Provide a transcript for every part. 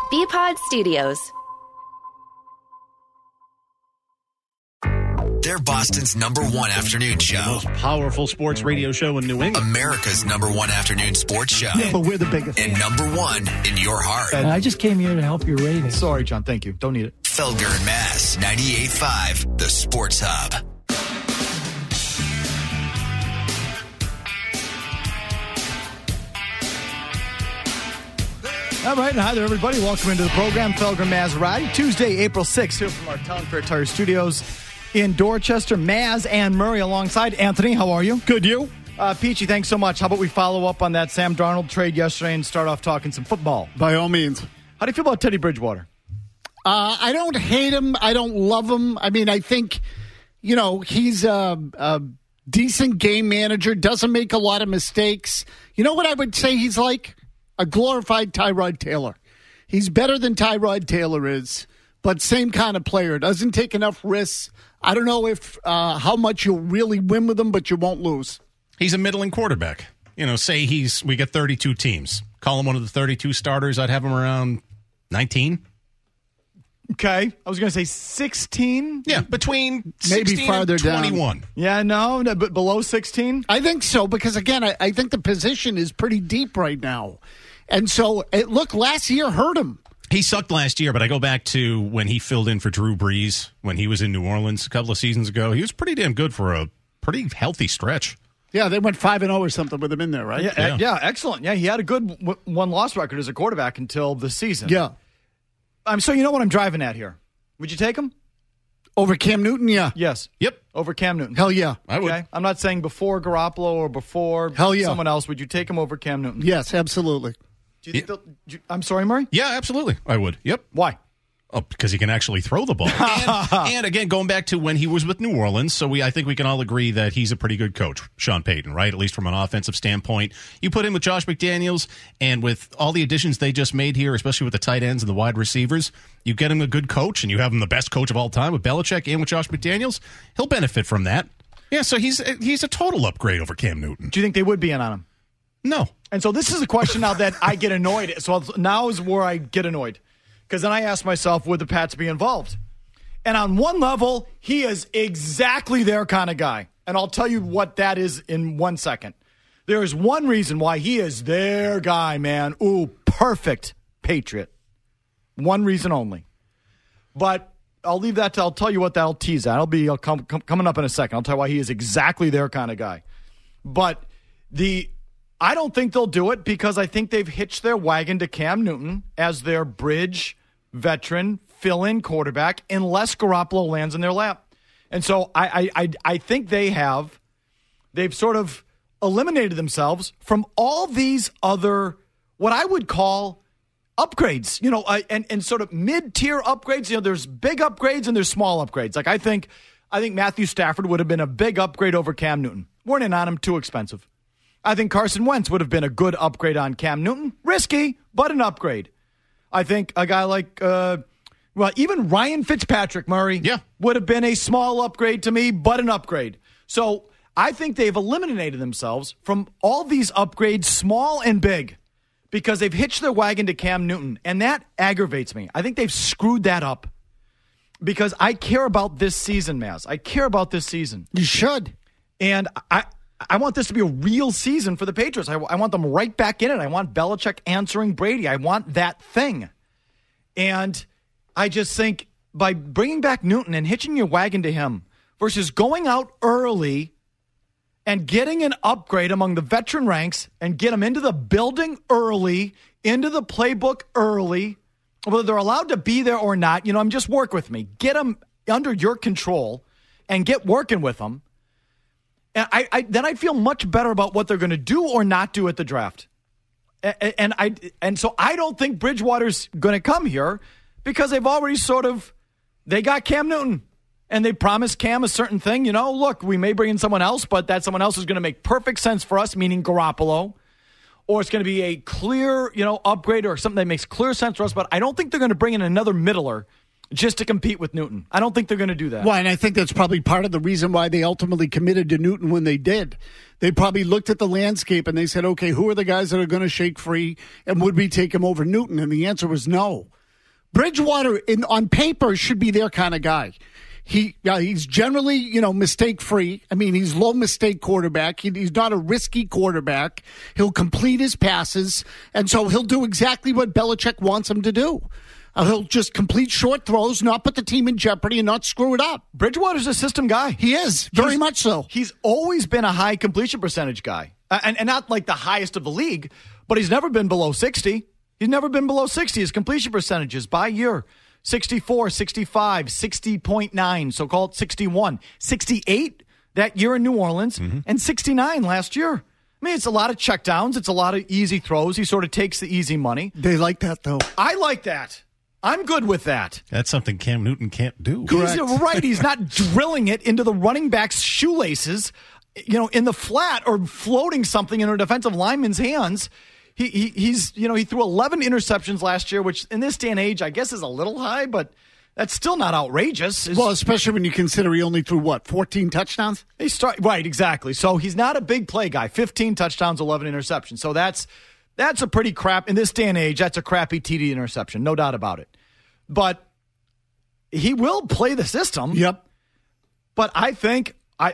BPod Studios. They're Boston's #1 afternoon show. The most powerful sports radio show in New England. America's #1 afternoon sports show. Yeah, but we're the biggest. And #1 in your heart. I just came here to help your ratings. Sorry, John. Thank you. Don't need it. Felger and Mass, 98.5, the Sports Hub. All right, and hi there, everybody. Welcome into the program, Felger Maserati. Tuesday, April 6th, here from our Town Fair Tire Studios in Dorchester. Maz and Murray alongside. Anthony, how are you? Good, you? Peachy, thanks so much. How about we follow up on that Sam Darnold trade yesterday and start off talking some football? By all means. How do you feel about Teddy Bridgewater? I don't hate him. I don't love him. I mean, I think, he's a decent game manager, doesn't make a lot of mistakes. You know what I would say he's like? A glorified Tyrod Taylor. He's better than Tyrod Taylor is, but same kind of player. Doesn't take enough risks. I don't know if how much you'll really win with him, but you won't lose. He's a middling quarterback. Say we get 32 teams. Call him one of the 32 starters. I'd have him around 19. Okay. I was going to say 16. Yeah, between maybe 16 farther and 21. down. Yeah, no, but below 16? I think so, because, again, I think the position is pretty deep right now. And so, last year hurt him. He sucked last year, but I go back to when he filled in for Drew Brees when he was in New Orleans a couple of seasons ago. He was pretty damn good for a pretty healthy stretch. Yeah, they went 5-0 or something with him in there, right? Yeah, excellent. Yeah, he had a good one-loss record as a quarterback until the season. Yeah. So you know what I'm driving at here. Would you take him? Over Cam Newton, yeah. Yes. Yep. Over Cam Newton. Hell yeah. I would. Okay. I'm not saying before Garoppolo or before someone else. Would you take him over Cam Newton? Yes, absolutely. Do you think I'm sorry, Murray? Yeah, absolutely. I would. Yep. Why? Oh, because he can actually throw the ball. and again, going back to when he was with New Orleans, so I think we can all agree that he's a pretty good coach, Sean Payton, right? At least from an offensive standpoint. You put him with Josh McDaniels, and with all the additions they just made here, especially with the tight ends and the wide receivers, you get him a good coach, and you have him the best coach of all time with Belichick and with Josh McDaniels. He'll benefit from that. Yeah, so he's a total upgrade over Cam Newton. Do you think they would be in on him? No. And so this is a question now that I get annoyed. So now is where I get annoyed. Because then I ask myself, would the Pats be involved? And on one level, he is exactly their kind of guy. And I'll tell you what that is in 1 second. There is one reason why he is their guy, man. Ooh, perfect Patriot. One reason only. But I'll leave that I'll tell you what that'll tease at. I'll coming up in a second. I'll tell you why he is exactly their kind of guy. But I don't think they'll do it because I think they've hitched their wagon to Cam Newton as their bridge veteran fill-in quarterback unless Garoppolo lands in their lap. And so I think they've sort of eliminated themselves from all these other what I would call upgrades, and sort of mid-tier upgrades. There's big upgrades and there's small upgrades. Like I think Matthew Stafford would have been a big upgrade over Cam Newton. Weren't in on him, too expensive. I think Carson Wentz would have been a good upgrade on Cam Newton. Risky, but an upgrade. I think a guy like, even Ryan Fitzpatrick, Murray, would have been a small upgrade to me, but an upgrade. So I think they've eliminated themselves from all these upgrades, small and big, because they've hitched their wagon to Cam Newton, and that aggravates me. I think they've screwed that up because I care about this season, Maz. I care about this season. You should. And I want this to be a real season for the Patriots. I want them right back in it. I want Belichick answering Brady. I want that thing. And I just think by bringing back Newton and hitching your wagon to him versus going out early and getting an upgrade among the veteran ranks and get them into the building early, into the playbook early, whether they're allowed to be there or not, just work with me. Get them under your control and get working with them. And then I'd feel much better about what they're going to do or not do at the draft. And so I don't think Bridgewater's going to come here because they've already they got Cam Newton and they promised Cam a certain thing. Look, we may bring in someone else, but that someone else is going to make perfect sense for us, meaning Garoppolo. Or it's going to be a clear, upgrade or something that makes clear sense for us. But I don't think they're going to bring in another middler just to compete with Newton. I don't think they're going to do that. Well, and I think that's probably part of the reason why they ultimately committed to Newton when they did. They probably looked at the landscape and they said, okay, who are the guys that are going to shake free, and would we take him over Newton? And the answer was no. Bridgewater, on paper, should be their kind of guy. He's generally, mistake-free. I mean, he's low-mistake quarterback. He's not a risky quarterback. He'll complete his passes, and so he'll do exactly what Belichick wants him to do. He'll just complete short throws, not put the team in jeopardy, and not screw it up. Bridgewater's a system guy. He is, very much so. He's always been a high completion percentage guy, and not like the highest of the league, but he's never been below 60. He's never been below 60. His completion percentages by year. 64, 65, 60.9, so call it 61. 68 that year in New Orleans, and 69 last year. I mean, it's a lot of checkdowns. It's a lot of easy throws. He sort of takes the easy money. They like that, though. I like that. I'm good with that. That's something Cam Newton can't do. He's right. He's not drilling it into the running back's shoelaces, in the flat or floating something in a defensive lineman's hands. He threw 11 interceptions last year, which in this day and age, I guess is a little high, but that's still not outrageous. Well, especially when you consider he only threw, 14 touchdowns? Right, exactly. So he's not a big play guy. 15 touchdowns, 11 interceptions. So that's a pretty crap, in this day and age, that's a crappy TD interception, no doubt about it. But he will play the system. Yep. But I think,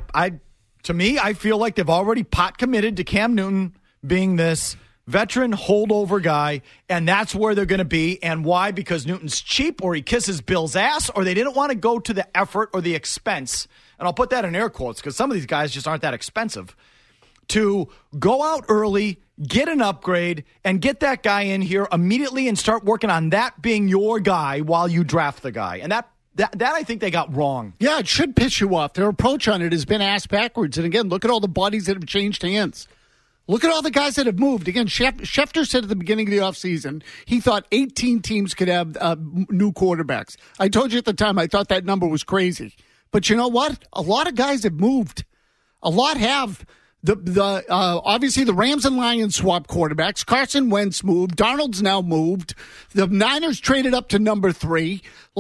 to me, I feel like they've already pot committed to Cam Newton being this veteran holdover guy, and that's where they're going to be. And why? Because Newton's cheap, or he kisses Bill's ass, or they didn't want to go to the effort or the expense, and I'll put that in air quotes because some of these guys just aren't that expensive, to go out early, get an upgrade, and get that guy in here immediately and start working on that being your guy while you draft the guy. And that I think they got wrong. Yeah, it should piss you off. Their approach on it has been ass backwards. And again, look at all the bodies that have changed hands. Look at all the guys that have moved. Again, Schefter said at the beginning of the offseason he thought 18 teams could have new quarterbacks. I told you at the time I thought that number was crazy. But you know what? A lot of guys have moved. A lot have. Obviously the Rams and Lions swapped quarterbacks. Carson Wentz moved. Darnold's now moved. The Niners traded up to number 3.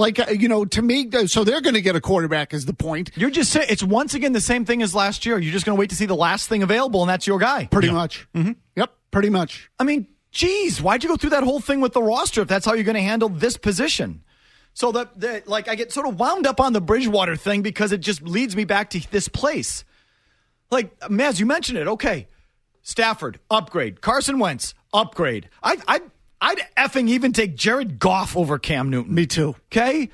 To me, so they're going to get a quarterback is the point. You're just saying it's once again the same thing as last year. You're just going to wait to see the last thing available, and that's your guy. Pretty much. Mm-hmm. Yep, pretty much. I mean, geez, why'd you go through that whole thing with the roster if that's how you're going to handle this position? So I get sort of wound up on the Bridgewater thing because it just leads me back to this place. Like, Maz, you mentioned it. Okay, Stafford, upgrade. Carson Wentz, upgrade. I'd effing even take Jared Goff over Cam Newton. Me too. Okay?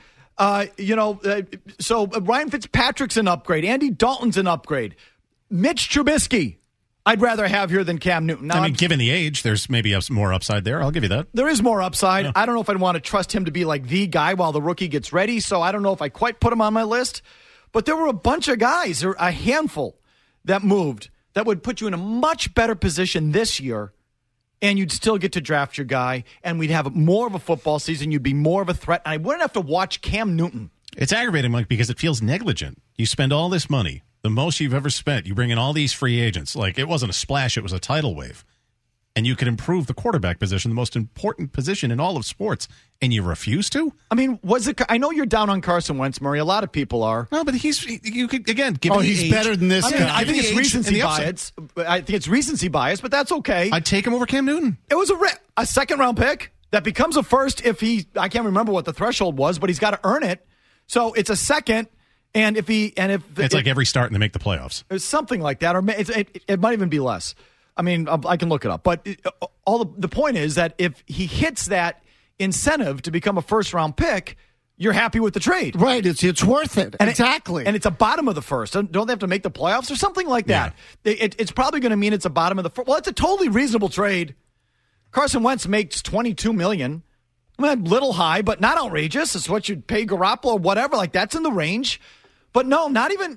So Ryan Fitzpatrick's an upgrade. Andy Dalton's an upgrade. Mitch Trubisky, I'd rather have here than Cam Newton. Now, given the age, there's maybe more upside there. I'll give you that. There is more upside. Yeah. I don't know if I'd want to trust him to be like the guy while the rookie gets ready, so I don't know if I quite put him on my list. But there were a bunch of guys, or a handful, that moved that would put you in a much better position this year, and you'd still get to draft your guy, and we'd have more of a football season. You'd be more of a threat, and I wouldn't have to watch Cam Newton. It's aggravating, Mike, because it feels negligent. You spend all this money, the most you've ever spent. You bring in all these free agents. Like, it wasn't a splash, it was a tidal wave. And you could improve the quarterback position, the most important position in all of sports, and you refuse to? I mean, I know you're down on Carson Wentz, Murray. A lot of people are. No, but you could, again, give he's better than this guy. I think it's recency bias. I think it's recency bias, but that's okay. I'd take him over Cam Newton. It was a second-round pick that becomes a first if I can't remember what the threshold was, but he's got to earn it. So it's a second, and if it's like every start and they make the playoffs. It's something like that, or it might even be less. I mean, I can look it up. But the point is that if he hits that incentive to become a first-round pick, you're happy with the trade. Right. It's worth it. And exactly. And it's a bottom of the first. Don't they have to make the playoffs or something like that? Yeah. It's probably going to mean it's a bottom of the first. Well, it's a totally reasonable trade. Carson Wentz makes $22 million. I mean, a little high, but not outrageous. It's what you'd pay Garoppolo or whatever. Like, that's in the range. But no, not even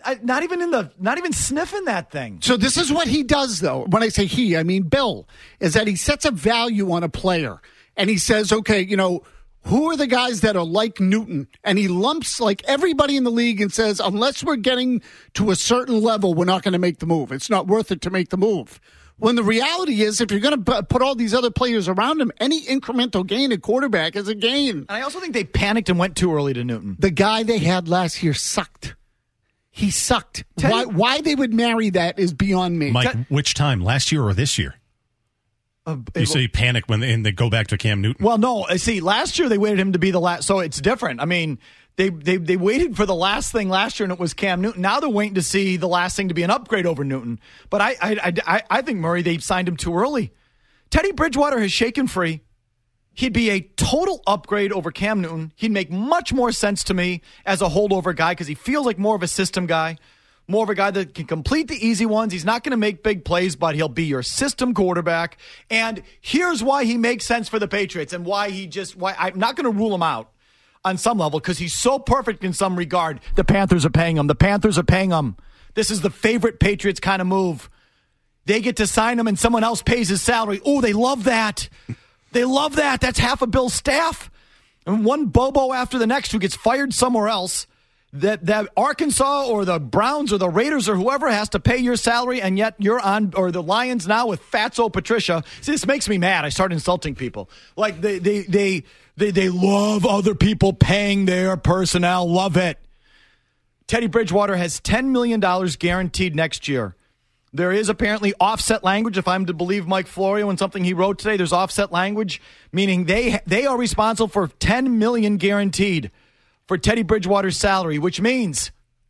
sniffing that thing. So this is what he does, though. When I say he, I mean Bill, is that he sets a value on a player. And he says, okay, who are the guys that are like Newton? And he lumps like everybody in the league and says, unless we're getting to a certain level, we're not going to make the move. It's not worth it to make the move. When the reality is, if you're going to put all these other players around him, any incremental gain at quarterback is a gain. And I also think they panicked and went too early to Newton. The guy they had last year sucked. He sucked. Why they would marry that is beyond me. Mike, which time? Last year or this year? You say you panic when they go back to Cam Newton. Well, no. See, last year they waited him to be the last, so it's different. I mean, they waited for the last thing last year, and it was Cam Newton. Now they're waiting to see the last thing to be an upgrade over Newton. But I think, Murray, they signed him too early. Teddy Bridgewater has shaken free. He'd be a total upgrade over Cam Newton. He'd make much more sense to me as a holdover guy because he feels like more of a system guy, more of a guy that can complete the easy ones. He's not going to make big plays, but he'll be your system quarterback. And here's why he makes sense for the Patriots and why I'm not going to rule him out on some level because he's so perfect in some regard. The Panthers are paying him. This is the favorite Patriots kind of move. They get to sign him and someone else pays his salary. Oh, they love that. They love that. That's half a Bill's staff. And one Bobo after the next who gets fired somewhere else. That Arkansas or the Browns or the Raiders or whoever has to pay your salary, and yet you're on, or the Lions now with Fatso Patricia. See, this makes me mad. I start insulting people. Like they love other people paying their personnel. Love it. Teddy Bridgewater has $10 million guaranteed next year. There is apparently offset language, if I'm to believe Mike Florio and something he wrote today. There's offset language, meaning they are responsible for $10 million guaranteed for Teddy Bridgewater's salary, which means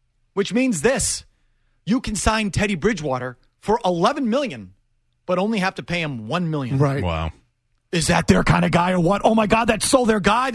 this. You can sign Teddy Bridgewater for $11 million, but only have to pay him $1 million. Right. Wow. Is that their kind of guy or what? Oh, my God, that's so their guy.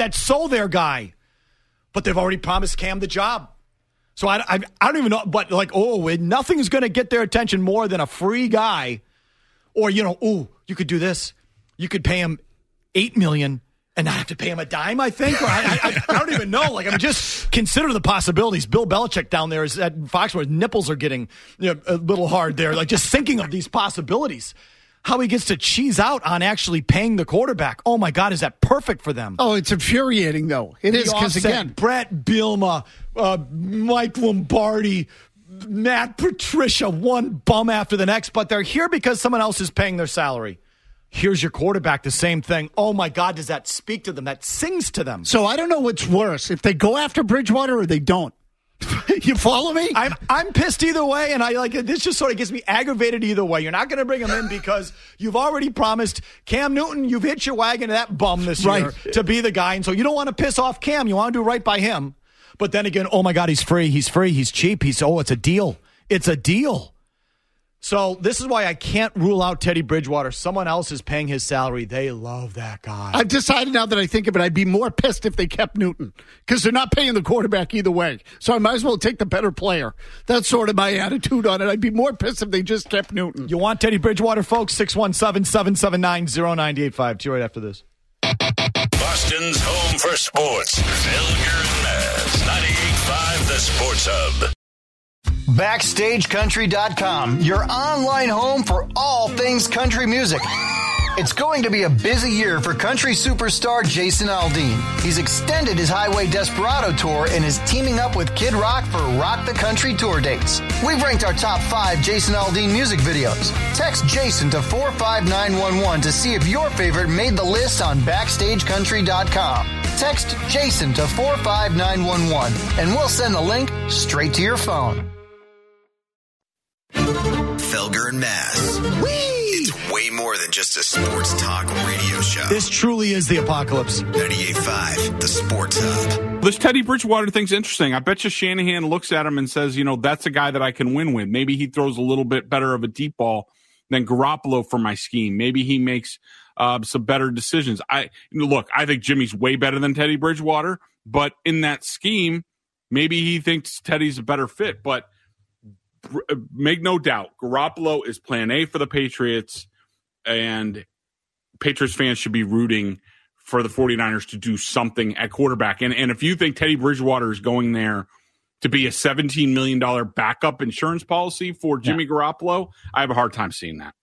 But they've already promised Cam the job. So I don't even know, but nothing's going to get their attention more than a free guy. Or, you could do this. You could pay him $8 million and not have to pay him a dime, I think. Or I don't even know. Just consider the possibilities. Bill Belichick down there is at Foxworth. Nipples are getting a little hard there. Just thinking of these possibilities. How he gets to cheese out on actually paying the quarterback. Oh, my God, is that perfect for them? Oh, it's infuriating, though. It is, because, again, Brett Bielema, Mike Lombardi, Matt Patricia, one bum after the next, but they're here because someone else is paying their salary. Here's your quarterback, the same thing. Oh, my God, does that speak to them? That sings to them. So I don't know what's worse, if they go after Bridgewater or they don't. You follow me? I'm pissed either way, and this just sort of gets me aggravated either way. You're not going to bring him in because you've already promised Cam Newton, you've hitched your wagon to that bum this year to be the guy, and so you don't want to piss off Cam. You want to do right by him. But then again, oh my God, he's free, he's cheap, it's a deal. It's a deal. So this is why I can't rule out Teddy Bridgewater. Someone else is paying his salary. They love that guy. I've decided now that I think of it, I'd be more pissed if they kept Newton because they're not paying the quarterback either way. So I might as well take the better player. That's sort of my attitude on it. I'd be more pissed if they just kept Newton. You want Teddy Bridgewater, folks? 617-779-0985. See you right after this. Boston's home for sports. Felger and Maz. 98.5 The Sports Hub. BackstageCountry.com, your online home for all things country music. It's going to be a busy year for country superstar Jason Aldean. He's extended his Highway Desperado tour and is teaming up with Kid Rock for Rock the Country tour dates. We've ranked our top 5 Jason Aldean music videos. Text Jason to 45911 to see if your favorite made the list on BackstageCountry.com. Text Jason to 45911 and we'll send the link straight to your phone. Felger and Maz. It's way more than just a sports talk radio show. This truly is the apocalypse. 98.5 The Sports Hub. This Teddy Bridgewater thing's interesting. I bet you Shanahan looks at him and says, that's a guy that I can win with. Maybe he throws a little bit better of a deep ball than Garoppolo for my scheme. Maybe he makes some better decisions. I think Jimmy's way better than Teddy Bridgewater, but in that scheme, maybe he thinks Teddy's a better fit. But make no doubt, Garoppolo is plan A for the Patriots, and Patriots fans should be rooting for the 49ers to do something at quarterback. And if you think Teddy Bridgewater is going there to be a $17 million backup insurance policy for Jimmy Garoppolo, I have a hard time seeing that.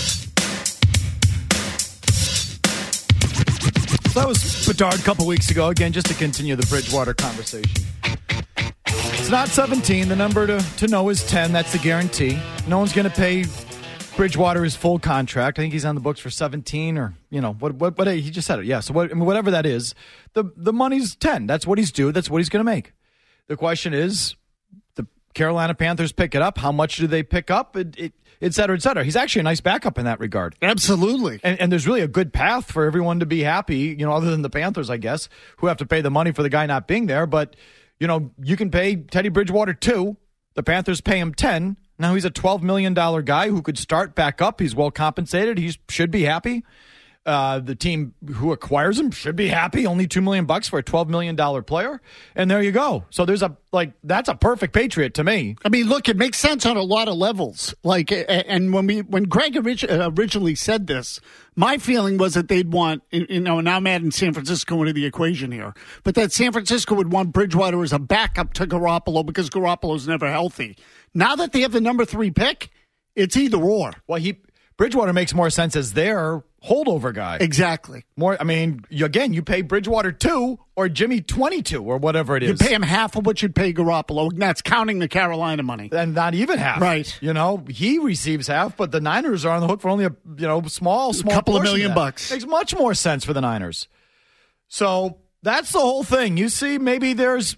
That was Bedard a couple weeks ago. Again, just to continue the Bridgewater conversation. It's not 17. The number to know is 10. That's the guarantee. No one's going to pay Bridgewater his full contract. I think he's on the books for 17 or, what he just said it. Yeah, so whatever that is, the money's 10. That's what he's due. That's what he's going to make. The question is, the Carolina Panthers pick it up. How much do they pick up? et cetera, et cetera. He's actually a nice backup in that regard. Absolutely. And there's really a good path for everyone to be happy, other than the Panthers, I guess, who have to pay the money for the guy not being there. But, you can pay Teddy Bridgewater $2. The Panthers pay him $10. Now he's a $12 million guy who could start back up. He's well compensated. He should be happy. The team who acquires him should be happy. Only $2 million for a $12 million player. And there you go. So that's a perfect Patriot to me. I mean, look, it makes sense on a lot of levels. And when Greg originally said this, my feeling was that they'd want, now I'm adding San Francisco into the equation here, but that San Francisco would want Bridgewater as a backup to Garoppolo because Garoppolo's never healthy. Now that they have the number 3 pick, it's either or. Well, Bridgewater makes more sense as their holdover guy. Exactly. You pay Bridgewater 2 or Jimmy 22 or whatever it is. You pay him half of what you'd pay Garoppolo. And that's counting the Carolina money. And not even half. Right. He receives half, but the Niners are on the hook for only a small couple of $1 million. Makes much more sense for the Niners. So that's the whole thing. You see, maybe that's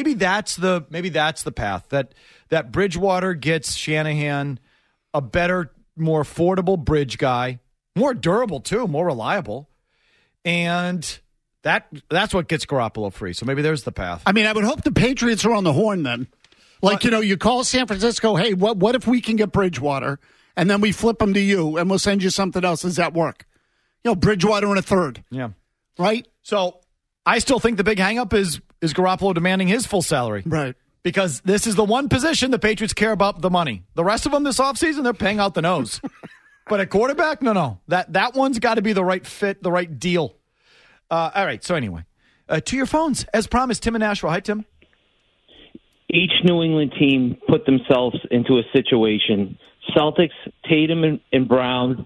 the path that Bridgewater gets Shanahan a better, more affordable bridge guy, more durable too, more reliable, and that's what gets Garoppolo free. So maybe there's the path. I mean, I would hope the Patriots are on the horn then. You call San Francisco, hey, what if we can get Bridgewater, and then we flip him to you, and we'll send you something else. Does that work? Bridgewater in a third. Yeah. Right? So I still think the big hang-up is Garoppolo demanding his full salary. Right. Because this is the one position the Patriots care about the money. The rest of them this offseason, they're paying out the nose. But at quarterback, no. That one's got to be the right fit, the right deal. All right, so anyway, to your phones. As promised, Tim in Nashville. Hi, Tim. Each New England team put themselves into a situation. Celtics, Tatum and Brown.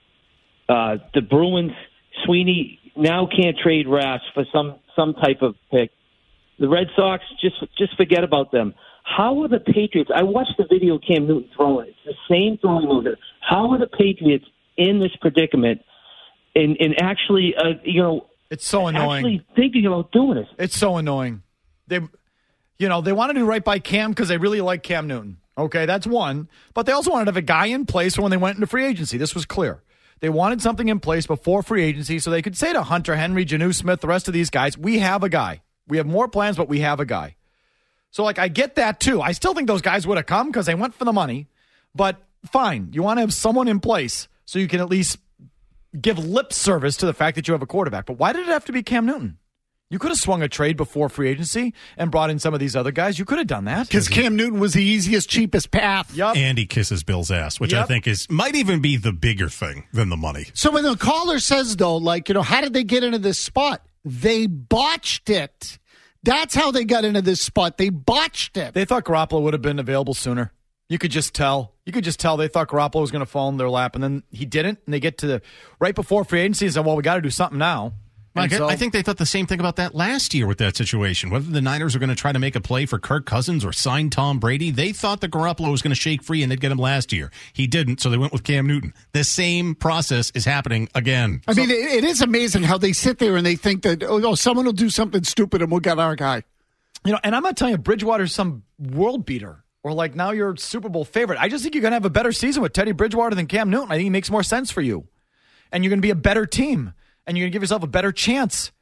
The Bruins, Sweeney now can't trade Rask for some type of pick. The Red Sox, just forget about them. How are the Patriots? I watched the video of Cam Newton throwing. It's the same throwing motion. How are the Patriots in this predicament and actually, it's so annoying. Actually thinking about doing it. It's so annoying. They want to do right by Cam because they really like Cam Newton. Okay, that's one. But they also wanted to have a guy in place for when they went into free agency. This was clear. They wanted something in place before free agency so they could say to Hunter Henry, Janu Smith, the rest of these guys, we have a guy. We have more plans, but we have a guy. So, I get that, too. I still think those guys would have come because they went for the money. But fine, you want to have someone in place so you can at least give lip service to the fact that you have a quarterback. But why did it have to be Cam Newton? You could have swung a trade before free agency and brought in some of these other guys. You could have done that. Because Cam Newton was the easiest, cheapest path. Yep. And he kisses Bill's ass, which I think might even be the bigger thing than the money. So when the caller says, though, how did they get into this spot? They botched it. That's how they got into this spot. They botched it. They thought Garoppolo would have been available sooner. You could just tell. They thought Garoppolo was going to fall in their lap, and then he didn't. And they get to right before free agency and said, well, we got to do something now. I think they thought the same thing about that last year with that situation. Whether the Niners are going to try to make a play for Kirk Cousins or sign Tom Brady, they thought that Garoppolo was going to shake free and they'd get him last year. He didn't, so they went with Cam Newton. The same process is happening again. I mean, it is amazing how they sit there and they think that, someone will do something stupid and we'll get our guy. And I'm not telling you Bridgewater's some world beater or now you're Super Bowl favorite. I just think you're going to have a better season with Teddy Bridgewater than Cam Newton. I think he makes more sense for you. And you're going to be a better team. And you're going to give yourself a better chance.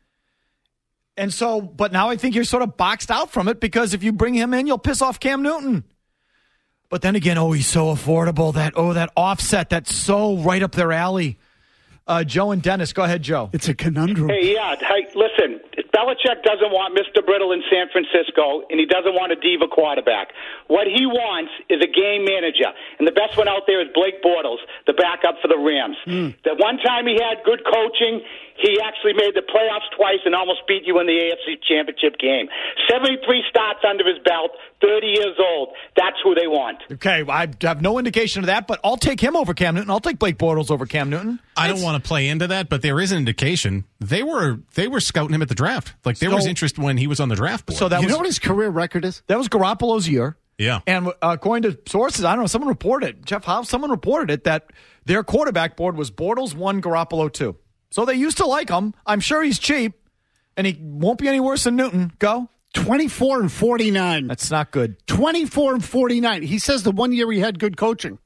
And so, but now I think you're sort of boxed out from it because if you bring him in, you'll piss off Cam Newton. But then again, he's so affordable. That offset, that's so right up their alley. Joe and Dennis. Go ahead, Joe. It's a conundrum. Hey, listen, Belichick doesn't want Mr. Brittle in San Francisco, and he doesn't want a diva quarterback. What he wants is a game manager, and the best one out there is Blake Bortles, the backup for the Rams. The one time he had good coaching, he actually made the playoffs twice and almost beat you in the AFC Championship game. 73 starts under his belt, 30 years old. That's who they want. Okay, I have no indication of that, but I'll take him over Cam Newton. I'll take Blake Bortles over Cam Newton. I don't want to play into that, but there is an indication they were scouting him at the draft. There was interest when he was on the draft board. So know what his career record is? That was Garoppolo's year. Yeah. And according to sources, I don't know, someone reported it. Jeff Howe, someone reported it that their quarterback board was Bortles 1, Garoppolo 2. So they used to like him. I'm sure he's cheap, and he won't be any worse than Newton. Go. 24 and 49. That's not good. 24 and 49. He says the 1 year he had good coaching.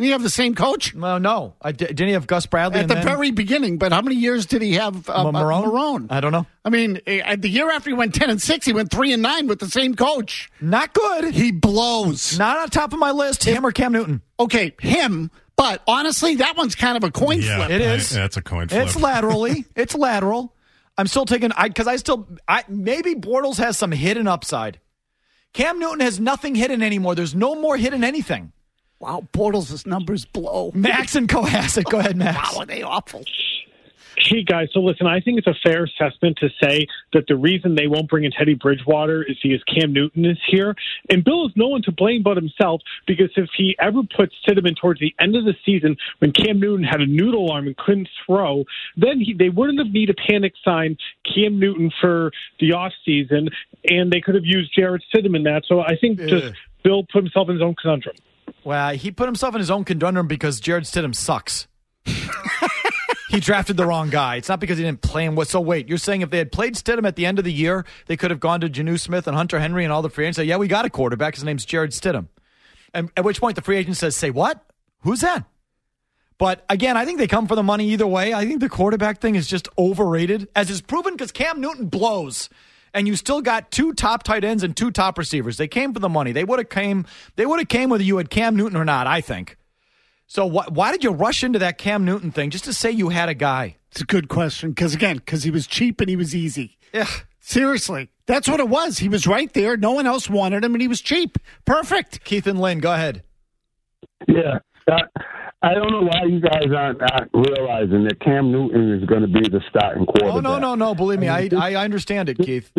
Did he have the same coach? No. Didn't he have Gus Bradley? At the very beginning, but how many years did he have Marone? I don't know. I mean, the year after he went 10-6, he went 3-9 with the same coach. Not good. He blows. Not on top of my list, him or Cam Newton. Okay, him. But honestly, that one's kind of a coin flip. It is. That's a coin flip. It's laterally. It's lateral. I'm still taking maybe Bortles has some hidden upside. Cam Newton has nothing hidden anymore. There's no more hidden anything. Wow, Bortles' numbers blow. Max and Cohasset. Go ahead, Max. Wow, are they awful? Hey, guys, so listen, I think it's a fair assessment to say that the reason they won't bring in Teddy Bridgewater is because Cam Newton is here. And Bill is no one to blame but himself, because if he ever puts Stidham towards the end of the season when Cam Newton had a noodle arm and couldn't throw, then they wouldn't have needed to panic sign Cam Newton for the offseason, and they could have used Jarrett Stidham in that. So I think just Bill put himself in his own conundrum. Well, he put himself in his own conundrum because Jarrett Stidham sucks. He drafted the wrong guy. It's not because he didn't play him. So wait, you're saying if they had played Stidham at the end of the year, they could have gone to Jonnu Smith and Hunter Henry and all the free agents and say, yeah, we got a quarterback. His name's Jarrett Stidham. And at which point the free agent says, say what? Who's that? But again, I think they come for the money either way. I think the quarterback thing is just overrated, as is proven because Cam Newton blows. And you still got 2 top tight ends and 2 top receivers. They came for the money. They would have came whether you had Cam Newton or not, I think. So why did you rush into that Cam Newton thing just to say you had a guy? It's a good question because he was cheap and he was easy. Yeah. Seriously. That's what it was. He was right there. No one else wanted him and he was cheap. Perfect. Keith and Lynn, go ahead. Yeah. I don't know why you guys aren't realizing that Cam Newton is going to be the starting quarterback. Oh, no. Believe me, I understand it, Keith.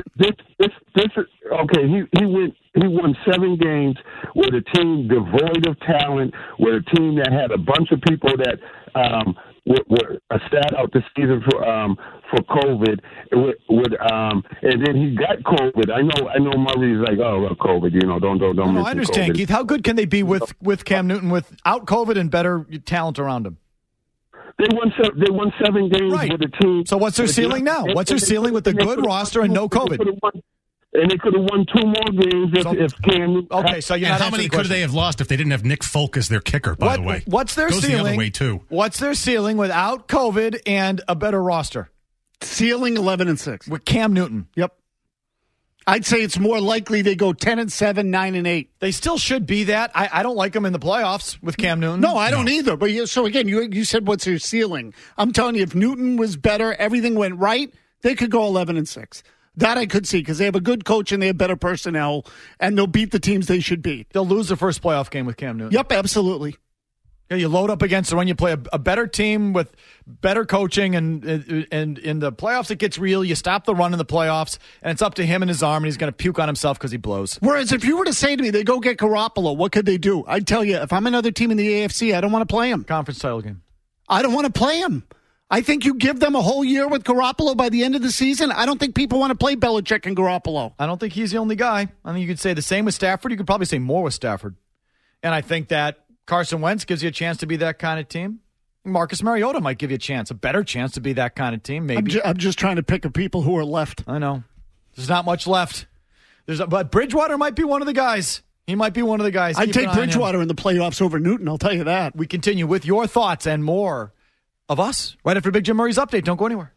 Okay, he won 7 games with a team devoid of talent, with a team that had a bunch of people that were sat out the season for COVID. And then he got COVID. I know Murray's like, oh, COVID, don't. No, I understand, COVID. Keith. How good can they be with Cam Newton without COVID and better talent around him? They won 7 games with a team. So what's their ceiling now? What's their ceiling with a good roster and no COVID? And they could have won 2 more games if Cam. Okay, so you're not. And how many could they have lost if they didn't have Nick Folk as their kicker? By the way, what's their Goes ceiling? The other way too. What's their ceiling without COVID and a better roster? Ceiling 11-6 with Cam Newton. Yep. I'd say it's more likely they go 10-7, 9-8. They still should be that. I don't like them in the playoffs with Cam Newton. No, I don't either. But so again, you said what's their ceiling? I'm telling you, if Newton was better, everything went right, they could go 11-6. That I could see because they have a good coach and they have better personnel, and they'll beat the teams they should beat. They'll lose the first playoff game with Cam Newton. Yep, absolutely. Yeah, you load up against it when you play a better team with better coaching, and in the playoffs it gets real. You stop the run in the playoffs, and it's up to him and his arm, and he's going to puke on himself because he blows. Whereas if you were to say to me, they go get Garoppolo, what could they do? I'd tell you, if I'm another team in the AFC, I don't want to play him. Conference title game. I don't want to play him. I think you give them a whole year with Garoppolo by the end of the season. I don't think people want to play Belichick and Garoppolo. I don't think he's the only guy. I think you could say the same with Stafford. You could probably say more with Stafford. And I think that Carson Wentz gives you a chance to be that kind of team. Marcus Mariota might give you a better chance to be that kind of team, maybe. I'm just trying to pick a people who are left. I know. There's not much left. But Bridgewater might be one of the guys. He might be one of the guys. I'd take Bridgewater in the playoffs over Newton, I'll tell you that. We continue with your thoughts and more of us right after Big Jim Murray's update. Don't go anywhere.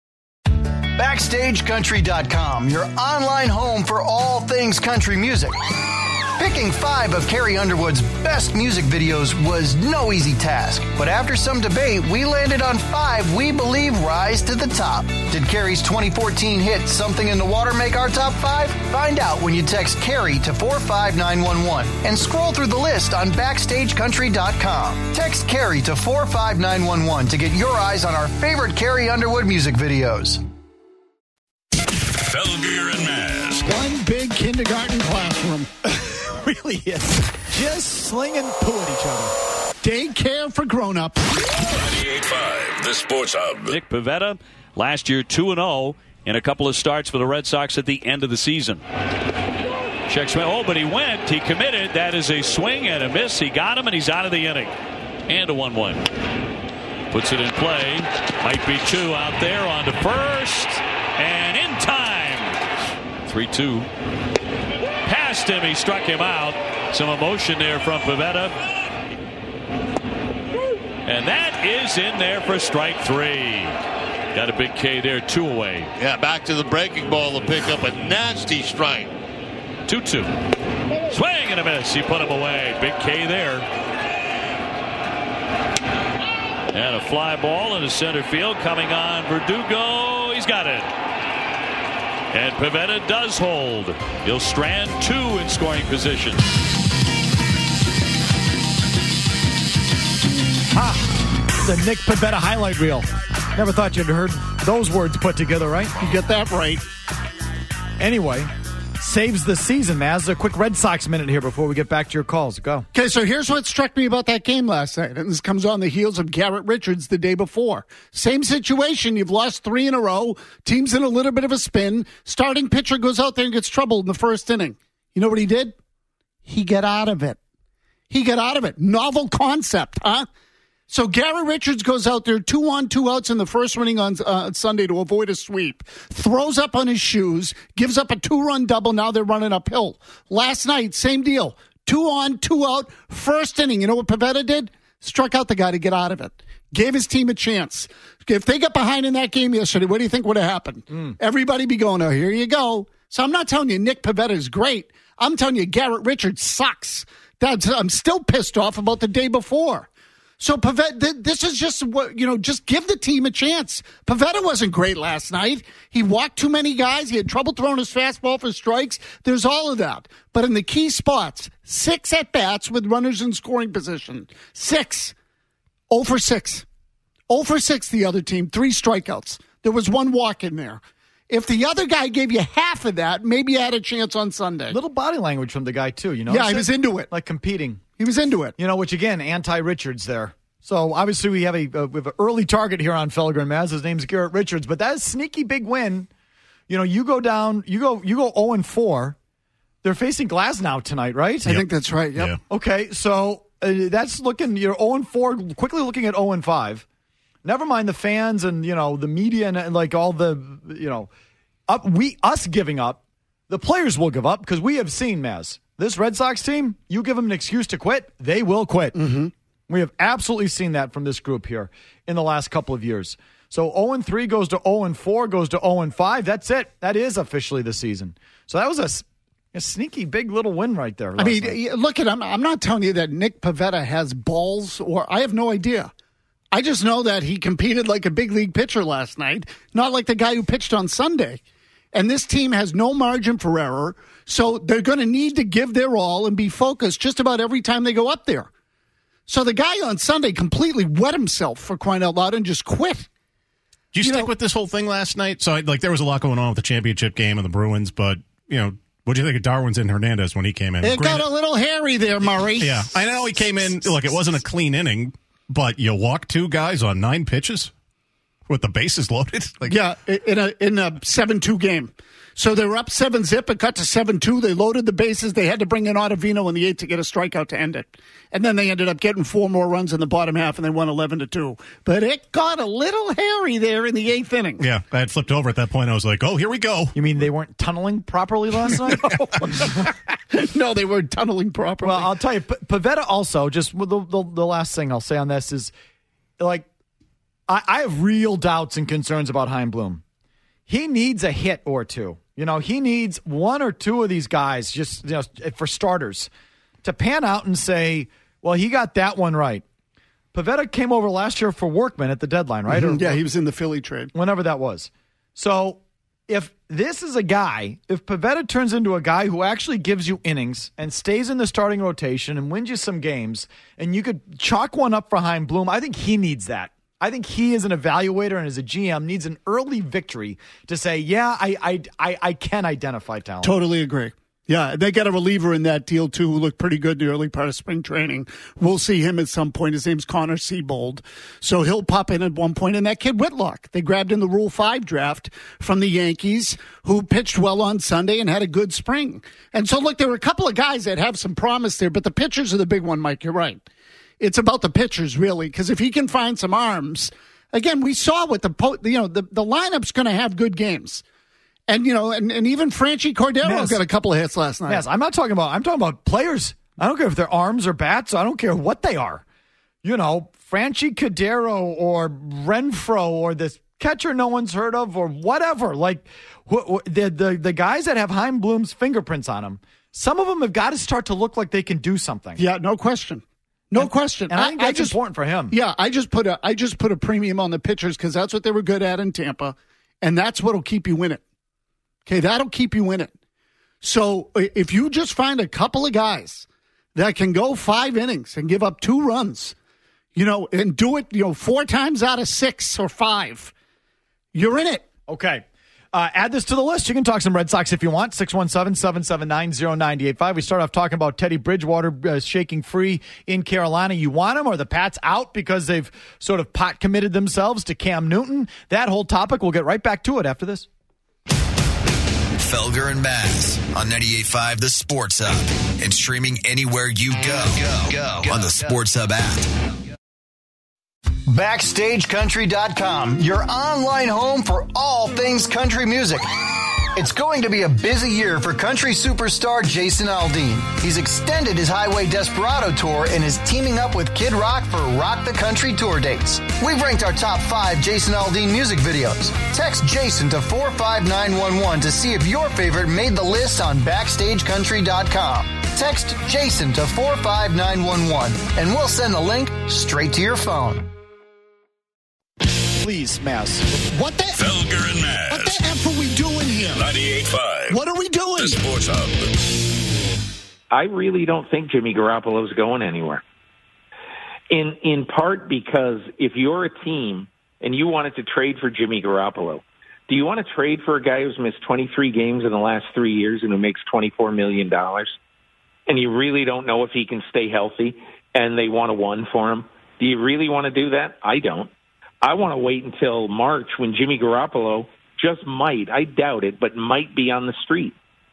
BackstageCountry.com, your online home for all things country music. Picking 5 of Carrie Underwood's best music videos was no easy task, but after some debate, we landed on 5 we believe rise to the top. Did Carrie's 2014 hit Something in the Water make our top 5? Find out when you text Carrie to 45911 and scroll through the list on BackstageCountry.com. Text Carrie to 45911 to get your eyes on our favorite Carrie Underwood music videos. Felger and Maz. One big kindergarten classroom. Really is. Just slinging poo at each other. Daycare for grown-ups. 98.5, the Sports Hub. Nick Pivetta, last year 2-0 in a couple of starts for the Red Sox at the end of the season. Check Smith. Oh, but he went. He committed. That is a swing and a miss. He got him, and he's out of the inning. And a 1-1. Puts it in play. Might be 2 out there on to first. And in time. 3-2. Past him, he struck him out. Some emotion there from Pivetta. And that is in there for strike 3. Got a big K there, 2 away. Yeah, back to the breaking ball to pick up a nasty strike. 2-2. Swing and a miss. He put him away. Big K there. And a fly ball into center field coming on Verdugo. He's got it. And Pivetta does hold. He'll strand 2 in scoring position. The Nick Pivetta highlight reel. Never thought you'd heard those words put together, right? You get that right. Anyway, saves the season, Maz. A quick Red Sox minute here before we get back to your calls. Go. Okay, so here's what struck me about that game last night. And this comes on the heels of Garrett Richards the day before. Same situation. You've lost 3 in a row. Team's in a little bit of a spin. Starting pitcher goes out there and gets troubled in the first inning. You know what he did? He got out of it. Novel concept, huh? So Garrett Richards goes out there, 2 on, 2 outs in the first inning on Sunday to avoid a sweep. Throws up on his shoes, gives up a 2-run double. Now they're running uphill. Last night, same deal. 2 on, 2 out, first inning. You know what Pivetta did? Struck out the guy to get out of it. Gave his team a chance. If they got behind in that game yesterday, what do you think would have happened? Everybody be going, oh, here you go. So I'm not telling you Nick Pivetta is great. I'm telling you Garrett Richards sucks. I'm still pissed off about the day before. So Pivetta, this is just what, just give the team a chance. Pivetta wasn't great last night. He walked too many guys. He had trouble throwing his fastball for strikes. There's all of that. But in the key spots, 6 at-bats with runners in scoring position. 6. 0 for 6. 0 for 6 the other team. 3 strikeouts. There was 1 walk in there. If the other guy gave you half of that, maybe you had a chance on Sunday. Little body language from the guy, too. Yeah, he was into it. Like competing. He was into it. Which, again, anti-Richards there. So, obviously, we have an early target here on Felger and Maz. His name's Garrett Richards. But that is a sneaky big win. You go down, you go 0-4. They're facing Glasnow tonight, right? I think that's right, yep. Yeah. Okay, so that's looking, you're 0-4, quickly looking at 0-5. Never mind the fans and, the media and like all the, us giving up. The players will give up because we have seen, Maz, this Red Sox team, you give them an excuse to quit, they will quit. Mm-hmm. We have absolutely seen that from this group here in the last couple of years. So 0-3 goes to 0-4, goes to 0-5. That's it. That is officially the season. So that was a sneaky big little win right there. I mean, look at him. I'm not telling you that Nick Pivetta has balls, or I have no idea. I just know that he competed like a big league pitcher last night, not like the guy who pitched on Sunday. And this team has no margin for error, so they're going to need to give their all and be focused just about every time they go up there. So the guy on Sunday completely wet himself, for crying out loud, and just quit. Did you stick with this whole thing last night? So, there was a lot going on with the championship game and the Bruins, but, what do you think of Darwinzon Hernandez when he came in? It got a little hairy there, Murray. Yeah, I know he came in. Look, it wasn't a clean inning, but you walked 2 guys on 9 pitches with the bases loaded. Yeah, in a 7-2 game. So they were up 7-0. It got to 7-2. They loaded the bases. They had to bring in Ottavino in the 8th to get a strikeout to end it. And then they ended up getting 4 more runs in the bottom half, and they won 11-2. But it got a little hairy there in the 8th inning. Yeah, I had flipped over at that point. I was like, oh, here we go. You mean they weren't tunneling properly last night? No, they weren't tunneling properly. Well, I'll tell you, Pivetta also, just the last thing I'll say on this is, I have real doubts and concerns about Chaim Bloom. He needs a hit or two. He needs 1 or 2 of these guys, just for starters, to pan out and say, well, he got that one right. Pivetta came over last year for Workman at the deadline, right? Mm-hmm. Yeah, he was in the Philly trade. Whenever that was. So if this is a guy, if Pivetta turns into a guy who actually gives you innings and stays in the starting rotation and wins you some games, and you could chalk one up for Chaim Bloom, I think he needs that. I think he, as an evaluator and as a GM, needs an early victory to say, yeah, I can identify talent. Totally agree. Yeah, they got a reliever in that deal, too, who looked pretty good in the early part of spring training. We'll see him at some point. His name's Connor Siebold. So he'll pop in at one point. And that kid Whitlock, they grabbed in the Rule 5 draft from the Yankees, who pitched well on Sunday and had a good spring. And so, look, there were a couple of guys that have some promise there, but the pitchers are the big one, Mike. You're right. It's about the pitchers, really, because if he can find some arms, again, we saw what the lineup's going to have good games. And, and even Franchi Cordero got a couple of hits last night. Yes, I'm talking about players. I don't care if they're arms or bats. I don't care what they are. Franchi Cordero or Renfro or this catcher no one's heard of or whatever. Like the guys that have Chaim Bloom's fingerprints on them, some of them have got to start to look like they can do something. Yeah, no question. No question. And I think that's important for him. Yeah, I just put a premium on the pitchers because that's what they were good at in Tampa, and that's what'll keep you winning. Okay, that'll keep you winning. So if you just find a couple of guys that can go 5 innings and give up 2 runs, and do it, 4 times out of 6 or 5, you're in it. Okay. Add this to the list. You can talk some Red Sox if you want. 617-779-0985. We start off talking about Teddy Bridgewater shaking free in Carolina. You want him, or the Pats out because they've sort of pot committed themselves to Cam Newton? That whole topic, we'll get right back to it after this. Felger and Maz on 98.5 The Sports Hub and streaming anywhere you go on the Sports Hub app. BackstageCountry.com, your online home for all things country music. It's going to be a busy year for country superstar Jason Aldean. He's extended his Highway Desperado tour and is teaming up with Kid Rock for Rock the Country tour dates. We've ranked our top 5 Jason Aldean music videos. Text Jason to 45911 to see if your favorite made the list on BackstageCountry.com. Text Jason to 45911 and we'll send the link straight to your phone. Please, Maz. What the? Felger and Maz. What the F are we doing here? 98.5. What are we doing? The Sports Hub. I really don't think Jimmy Garoppolo's going anywhere. In part because if you're a team and you wanted to trade for Jimmy Garoppolo, do you want to trade for a guy who's missed 23 games in the last 3 years and who makes $24 million? And you really don't know if he can stay healthy and they want a 1 for him? Do you really want to do that? I don't. I want to wait until March when Jimmy Garoppolo just might, I doubt it, but might be on the street,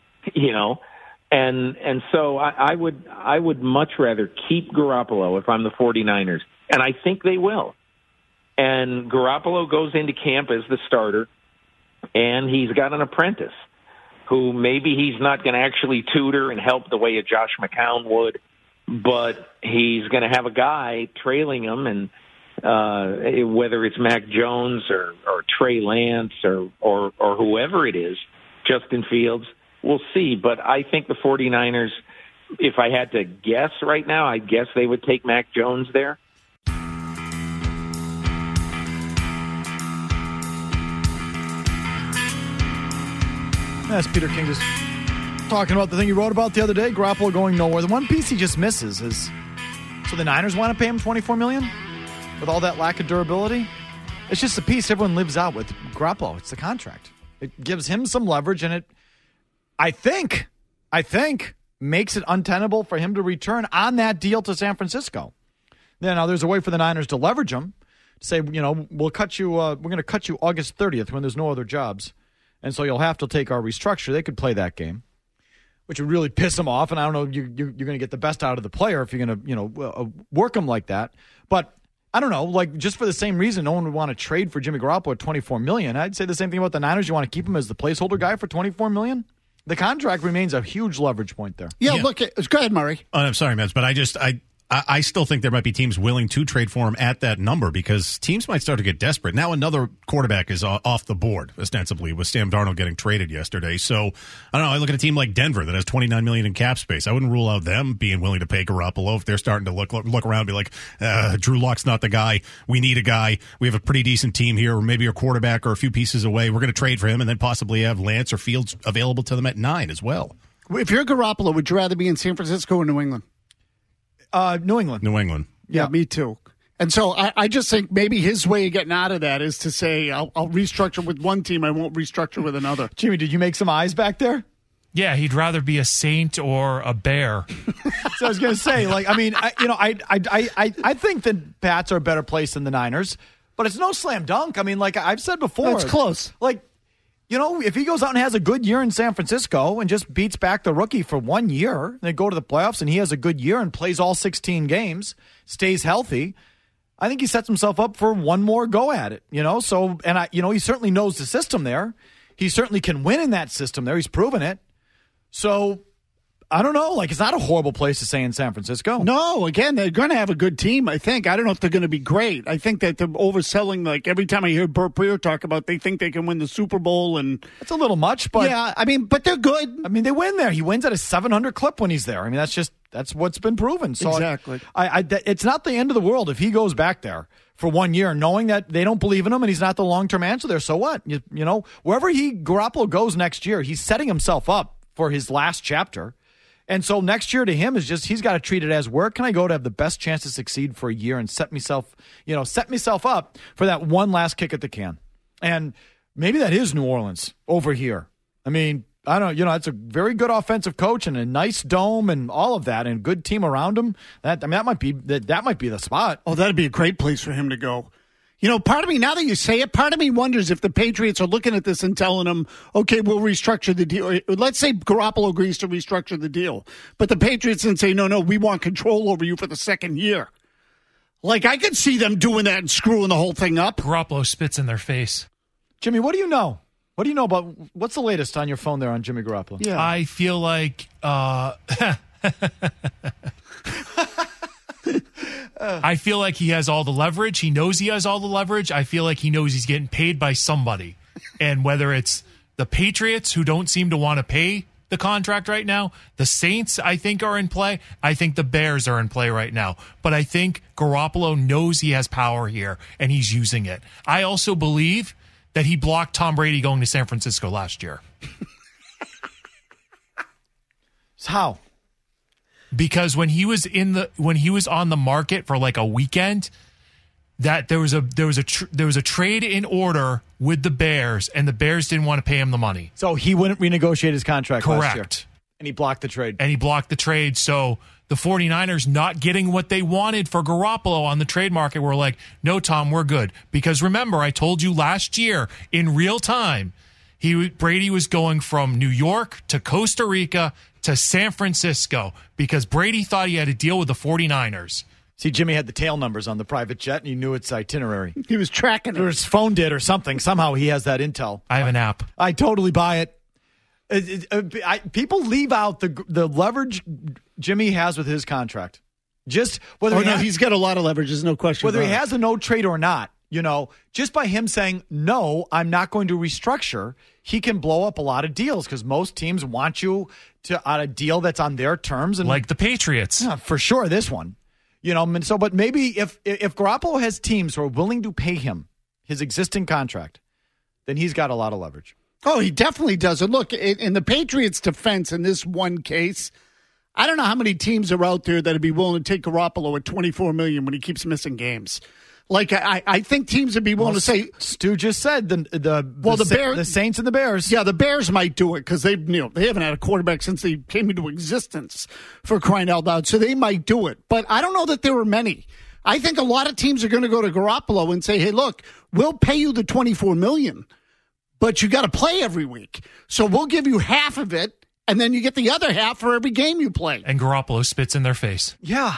and so I would much rather keep Garoppolo if I'm the 49ers, and I think they will. And Garoppolo goes into camp as the starter, and he's got an apprentice who maybe he's not going to actually tutor and help the way a Josh McCown would, but he's going to have a guy trailing him, and whether it's Mac Jones or Trey Lance or whoever it is, Justin Fields, we'll see. But I think the 49ers, if I had to guess right now, I'd guess they would take Mac Jones there. That's Peter King just talking about the thing you wrote about the other day, Garoppolo going nowhere. The one piece he just misses is, so the Niners want to pay him $24 million? With all that lack of durability? It's just a piece everyone lives out with Garoppolo. It's the contract. It gives him some leverage, and it, I think, makes it untenable for him to return on that deal to San Francisco. Now, there's a way for the Niners to leverage him, to say, we'll cut you, we're going to cut you August 30th when there's no other jobs, and so you'll have to take our restructure. They could play that game, which would really piss him off, and I don't know, you're going to get the best out of the player if you're going to, work him like that. But I don't know, like just for the same reason, no one would want to trade for Jimmy Garoppolo at $24 million. I'd say the same thing about the Niners. You want to keep him as the placeholder guy for $24 million? The contract remains a huge leverage point there. Yeah. Look, go ahead, Murray. Oh, I'm sorry, Mets, but I still think there might be teams willing to trade for him at that number because teams might start to get desperate. Now another quarterback is off the board, ostensibly, with Sam Darnold getting traded yesterday. So, I don't know, I look at a team like Denver that has $29 million in cap space. I wouldn't rule out them being willing to pay Garoppolo if they're starting to look around and be like, Drew Lock's not the guy. We need a guy. We have a pretty decent team here, or maybe a quarterback or a few pieces away. We're going to trade for him and then possibly have Lance or Fields available to them at 9 as well. If you're Garoppolo, would you rather be in San Francisco or New England? New England. New England. Yeah, me too. And so I just think maybe his way of getting out of that is to say, I'll restructure with one team, I won't restructure with another. Jimmy, did you make some eyes back there? Yeah, he'd rather be a Saint or a Bear. So I was going to say, I think the Pats are a better place than the Niners, but it's no slam dunk. I mean, like I've said before. It's close. If he goes out and has a good year in San Francisco and just beats back the rookie for 1 year, and they go to the playoffs and he has a good year and plays all 16 games, stays healthy, I think he sets himself up for one more go at it, So, and he certainly knows the system there. He certainly can win in that system there. He's proven it. So I don't know. Like, it's not a horrible place to stay in San Francisco. No, again, they're going to have a good team, I think. I don't know if they're going to be great. I think that they're overselling. Like, every time I hear Burt Breer talk about they think they can win the Super Bowl. And it's a little much, but. Yeah, I mean, but they're good. I mean, they win there. He wins at a 700 clip when he's there. I mean, that's what's been proven. So exactly. It's not the end of the world if he goes back there for 1 year, knowing that they don't believe in him and he's not the long-term answer there. So what? You know, wherever Garoppolo goes next year, he's setting himself up for his last chapter. And so next year to him is just, he's got to treat it as, where can I go to have the best chance to succeed for a year and set myself up for that one last kick at the can. And maybe that is New Orleans over here. I mean, I don't know, it's a very good offensive coach and a nice dome and all of that and a good team around him. That might be the spot. Oh, that'd be a great place for him to go. Part of me, now that you say it, part of me wonders if the Patriots are looking at this and telling them, okay, we'll restructure the deal. Let's say Garoppolo agrees to restructure the deal. But the Patriots then say, no, we want control over you for the second year. Like, I could see them doing that and screwing the whole thing up. Garoppolo spits in their face. Jimmy, what do you know? What do you know about, what's the latest on your phone there on Jimmy Garoppolo? Yeah. I feel like I feel like he has all the leverage. He knows he has all the leverage. I feel like he knows he's getting paid by somebody. And whether it's the Patriots, who don't seem to want to pay the contract right now, the Saints, I think, are in play. I think the Bears are in play right now. But I think Garoppolo knows he has power here, and he's using it. I also believe that he blocked Tom Brady going to San Francisco last year. How? Because when he was on the market for like a weekend, that there was a trade in order with the Bears, and the Bears didn't want to pay him the money. So he wouldn't renegotiate his contract last year. Correct. And he blocked the trade. So the 49ers not getting what they wanted for Garoppolo on the trade market were like, no, Tom, we're good. Because remember, I told you last year in real time, Brady was going from New York to Costa Rica to San Francisco because Brady thought he had a deal with the 49ers. See, Jimmy had the tail numbers on the private jet, and he knew its itinerary. He was tracking it. Or his phone did or something. Somehow he has that intel. I have an app. I totally buy it. People leave out the leverage Jimmy has with his contract. Just whether he's got a lot of leverage. There's no question. Whether he has a no trade or not, just by him saying, no, I'm not going to restructure, he can blow up a lot of deals because most teams want you on a deal that's on their terms. And like the Patriots. Yeah, for sure, this one. But maybe if Garoppolo has teams who are willing to pay him his existing contract, then he's got a lot of leverage. Oh, he definitely does. And look, in the Patriots' defense in this one case, I don't know how many teams are out there that would be willing to take Garoppolo at $24 million when he keeps missing games. Like, I think teams would be willing to say. Stu just said the Saints and the Bears. Yeah, the Bears might do it because they haven't had a quarterback since they came into existence, for crying out loud. So they might do it. But I don't know that there were many. I think a lot of teams are going to go to Garoppolo and say, hey, look, we'll pay you the $24 million, but you got to play every week. So we'll give you half of it. And then you get the other half for every game you play. And Garoppolo spits in their face. Yeah,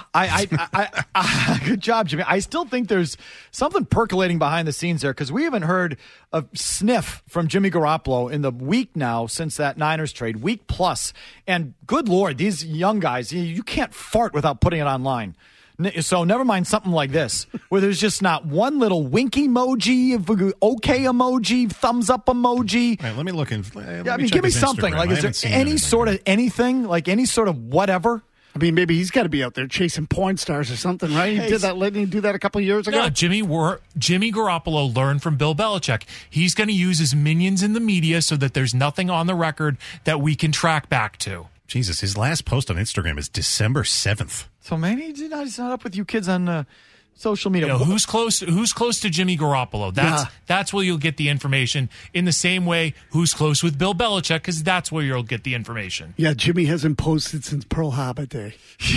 I good job, Jimmy. I still think there's something percolating behind the scenes there because we haven't heard a sniff from Jimmy Garoppolo in the week now since that Niners trade, week plus. And good Lord, these young guys, you can't fart without putting it online. So never mind something like this, where there's just not one little wink emoji, okay emoji, thumbs up emoji. All right, let me look in. Give me something. Like, is there any sort of anything, like any sort of whatever? I mean, maybe he's got to be out there chasing porn stars or something, right? He didn't he do that a couple of years ago? No, Jimmy Garoppolo learned from Bill Belichick. He's going to use his minions in the media so that there's nothing on the record that we can track back to. Jesus, his last post on Instagram is December 7th. So maybe he's not up with you kids on social media. Who's close to Jimmy Garoppolo? That's where you'll get the information. In the same way, who's close with Bill Belichick? Because that's where you'll get the information. Yeah, Jimmy hasn't posted since Pearl Harbor Day.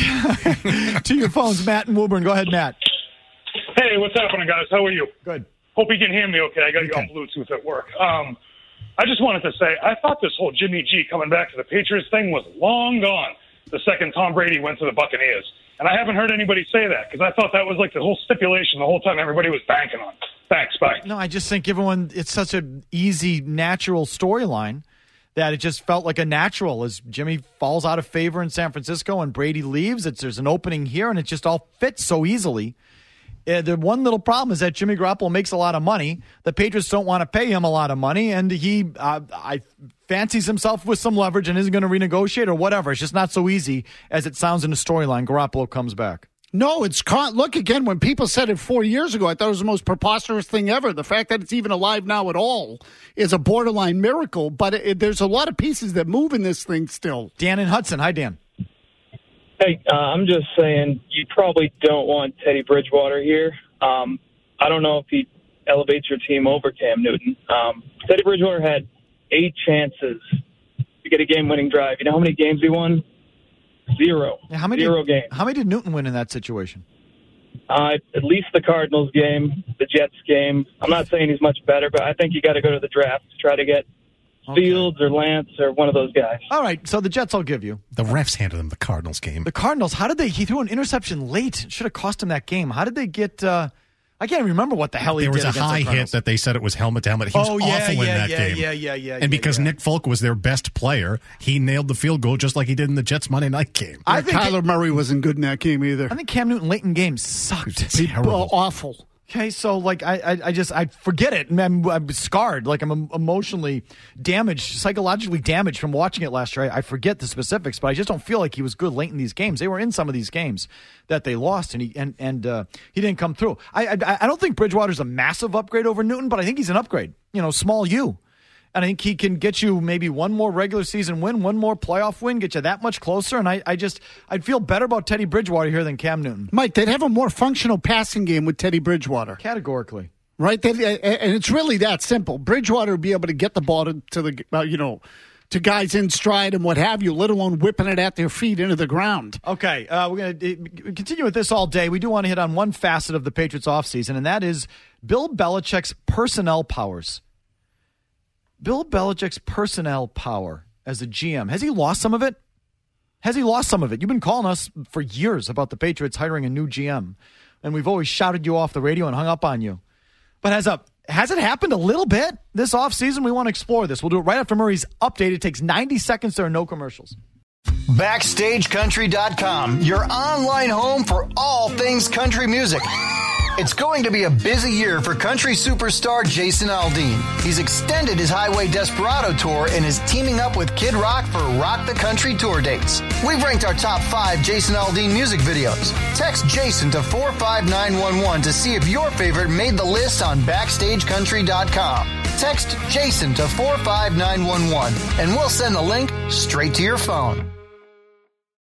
To your phones, Matt and Woburn. Go ahead, Matt. Hey, what's happening, guys? How are you? Good. Hope you can hear me okay. I got you on Bluetooth at work. I just wanted to say, I thought this whole Jimmy G coming back to the Patriots thing was long gone the second Tom Brady went to the Buccaneers. And I haven't heard anybody say that because I thought that was like the whole stipulation the whole time everybody was banking on. Thanks, bye. No, I just think it's such an easy, natural storyline that it just felt like a natural as Jimmy falls out of favor in San Francisco and Brady leaves. There's an opening here, and it just all fits so easily. The one little problem is that Jimmy Garoppolo makes a lot of money. The Patriots don't want to pay him a lot of money, and he fancies himself with some leverage and isn't going to renegotiate or whatever. It's just not so easy as it sounds in the storyline. Garoppolo comes back. No, look, again, when people said it 4 years ago, I thought it was the most preposterous thing ever. The fact that it's even alive now at all is a borderline miracle, but there's a lot of pieces that move in this thing still. Dan in Hudson. Hi, Dan. Hey, I'm just saying you probably don't want Teddy Bridgewater here. I don't know if he elevates your team over Cam Newton. Teddy Bridgewater had 8 chances to get a game-winning drive. You know how many games he won? 0. Yeah, Zero games. How many did Newton win in that situation? At least the Cardinals game, the Jets game. I'm not saying he's much better, but I think you got to go to the draft to try to get Fields or Lance or one of those guys. All right, so the Jets I'll give you. The refs handed him the Cardinals game. The Cardinals, he threw an interception late. Should have cost him that game. How did they get, I can't remember what the hell he did. There was a high hit that they said it was helmet to helmet. He was awful in that game. Yeah. And because Nick Folk was their best player, he nailed the field goal just like he did in the Jets Monday night game. I think Kyler Murray wasn't good in that game either. I think Cam Newton late in games sucked. Terrible. Awful. Okay, so I forget it. I'm scarred. Like I'm emotionally damaged, psychologically damaged from watching it last year. I forget the specifics, but I just don't feel like he was good late in these games. They were in some of these games that they lost, and he didn't come through. I don't think Bridgewater's a massive upgrade over Newton, but I think he's an upgrade. Small U. And I think he can get you maybe one more regular season win, one more playoff win, get you that much closer. And I'd feel better about Teddy Bridgewater here than Cam Newton. Mike, they'd have a more functional passing game with Teddy Bridgewater. Categorically. Right? And it's really that simple. Bridgewater would be able to get the ball to the to guys in stride and what have you, let alone whipping it at their feet into the ground. Okay, we're going to continue with this all day. We do want to hit on one facet of the Patriots offseason, and that is Bill Belichick's personnel powers. Bill Belichick's personnel power as a GM. Has he lost some of it? You've been calling us for years about the Patriots hiring a new GM, and we've always shouted you off the radio and hung up on you. But has it happened a little bit this offseason? We want to explore this. We'll do it right after Murray's update. It takes 90 seconds. There are no commercials. BackstageCountry.com, your online home for all things country music. It's going to be a busy year for country superstar Jason Aldean. He's extended his Highway Desperado tour and is teaming up with Kid Rock for Rock the Country tour dates. We've ranked our top 5 Jason Aldean music videos. Text Jason to 45911 to see if your favorite made the list on BackstageCountry.com. Text Jason to 45911 and we'll send the link straight to your phone.